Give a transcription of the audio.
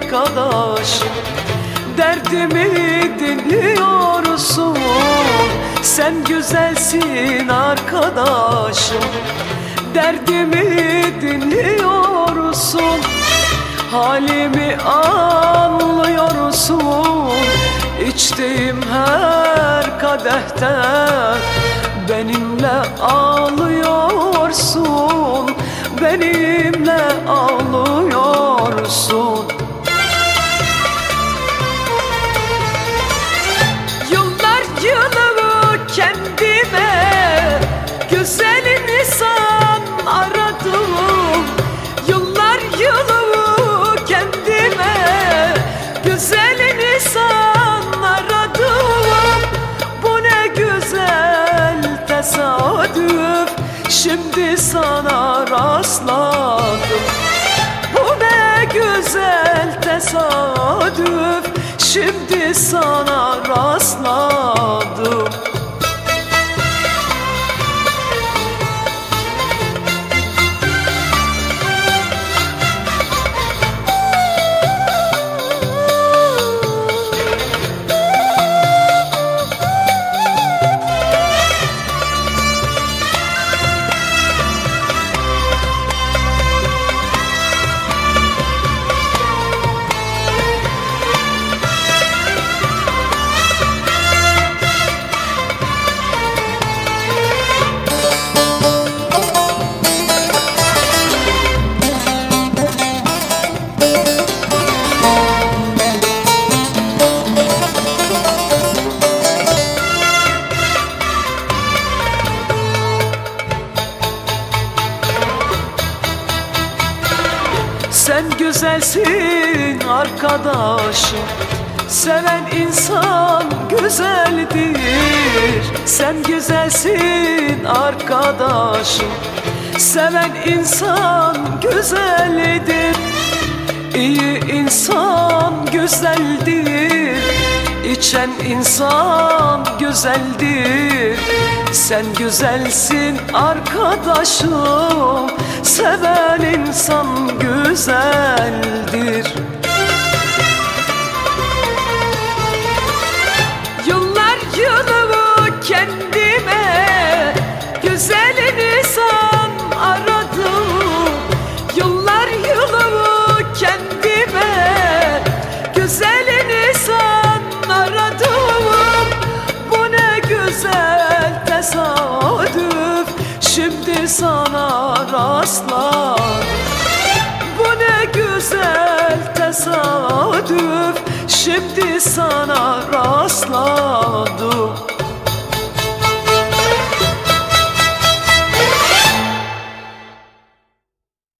arkadaşım. Derdimi dinliyorsun, sen güzelsin arkadaşım. Derdimi dinliyorsun, halimi anlıyorsun. İçtiğim her kadehte benimle ağlıyorsun, benimle ağlıyorsun. Yıllar yılı kendime güzel insan aradım. Yıllar yılı kendime güzel insan aradım. Bu ne güzel tesadüf, şimdi sana rastladım. Bu ne güzel tesadüf, şimdi sana rastladım. Sen güzelsin arkadaşım, seven insan güzeldir. Sen güzelsin arkadaşım, seven insan güzeldir. İyi insan güzeldir, içen insan güzeldir. Sen güzelsin arkadaşım, seven insan güzeldir. Yıllar yılı kendime güzel insan aradım. Yıllar yılı kendime güzel insan aradım. Bu ne güzel tesadüf, şimdi sana rastladım. Bu ne güzel tesadüf, şimdi sana rastladım.